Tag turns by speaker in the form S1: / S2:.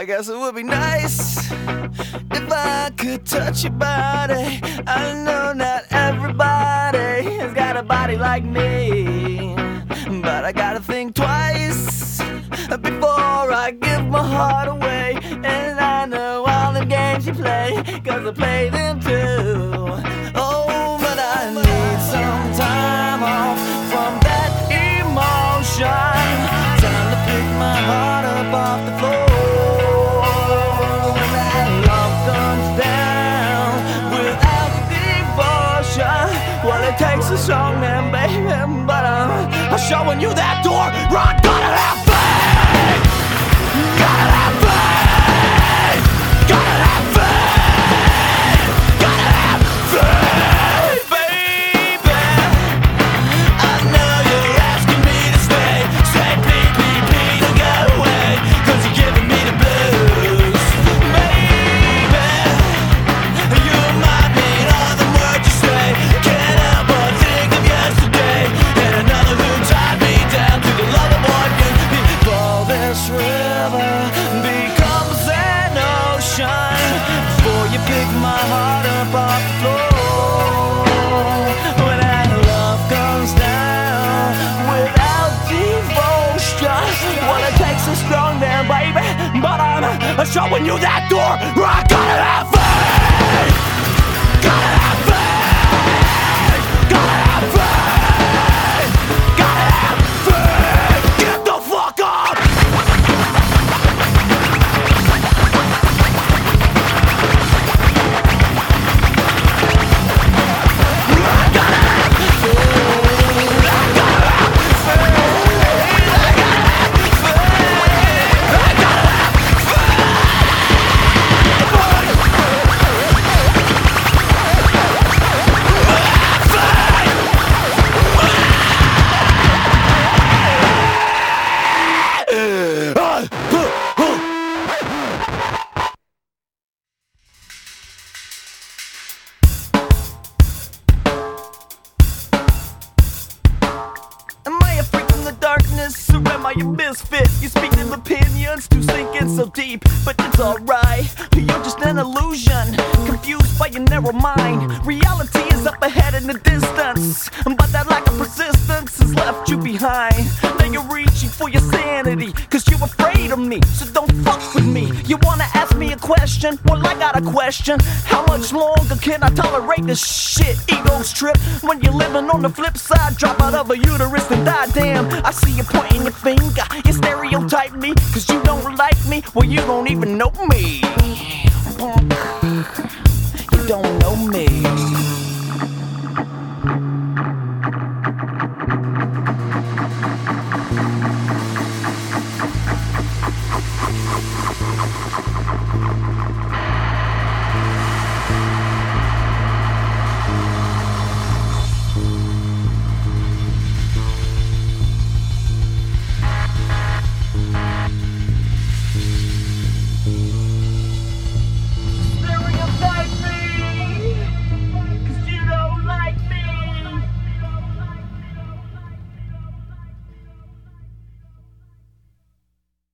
S1: guess it would be nice if I could touch your body. I know not everybody has got a body like me, but I gotta think twice before I give my heart away. And I know all the games you play, 'cause I play them too. Oh, but I need some time off from that emotion. Time to pick my heart up off the floor. When that love comes down without devotion, well, it takes a strong man, baby, but I'm showing you that door. Run, gotta have faith. Gotta have faith. Gotta have faith. Gotta have faith, baby. I know you're asking me to stay. Say please, please, please don't go away, 'cause you're giving me the blues. Baby, you might mean all the words you say. Can't help but think of yesterday, and another who tied me down to the love of what used to be. Before this river becomes an ocean, before you pick my heart up off the floor. When that love comes down without devotion, well, it takes a strong man, baby, but I'm showing you that door. I gotta have faith. Gotta have faith. Gotta have faith. Gotta have faith. Get the fuck up. Am I a freak from the darkness, or am I a misfit? You speak of opinions to sink in so deep, but it's alright. You're just an illusion, confused by your narrow mind. Reality is up ahead in the distance, but that lack of persistence has left you behind. Now you're reaching for your sanity, 'cause you're afraid of me, so don't fuck with me. You wanna ask me a question? Well, I got a question. How much longer can I tolerate this shit? Egos trip when you're living on the flip side. Drop out of a uterus and die, damn. I see you pointing your finger. You stereotype me, 'cause you don't like me. Well, you don't even know me. You don't know me.